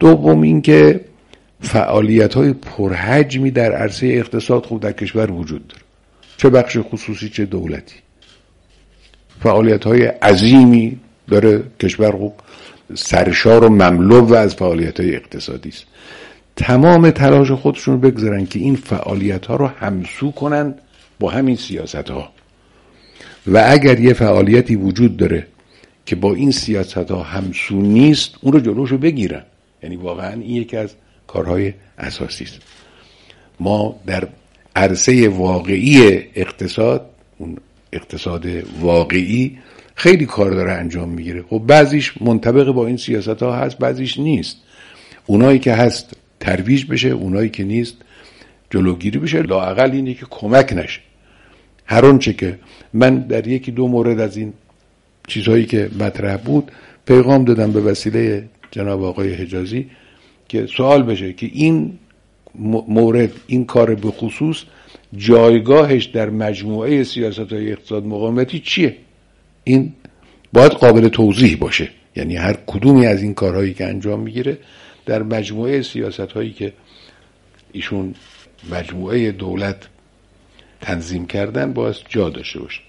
دوم این که فعالیت‌های پرحجمی در عرصه اقتصاد خوب در کشور وجود داره، چه بخش خصوصی چه دولتی. فعالیت‌های عظیمی داره کشور، خوب سرشار و مملو از فعالیت‌های اقتصادی است. تمام تلاش خودشون بگذارن که این فعالیت‌ها رو همسو کنن با همین سیاست‌ها، و اگر یه فعالیتی وجود داره که با این سیاست‌ها همسو نیست اون رو جلوشو بگیرن. یعنی واقعا این یکی از کارهای اساسی است. ما در عرصه واقعی اقتصاد، اون اقتصاد واقعی، خیلی کار داره انجام میگیره. خب بعضیش منطبق با این سیاست‌ها هست، بعضیش نیست. اونایی که هست ترویج بشه، اونایی که نیست جلوگیری بشه، لااقل اینه که کمک نشه. هر اونچه که من در یکی دو مورد از این چیزهایی که مطرح بود پیغام دادم به وسیله جناب آقای حجازی که سوال بشه که این مورد، این کار به خصوص جایگاهش در مجموعه سیاست‌های اقتصاد مقاومتی چیه؟ این باید قابل توضیح باشه. یعنی هر کدومی از این کارهایی که انجام میگیره در مجموعه سیاست‌هایی که ایشون مجموعه دولت تنظیم کردن باید جا داشته باشه.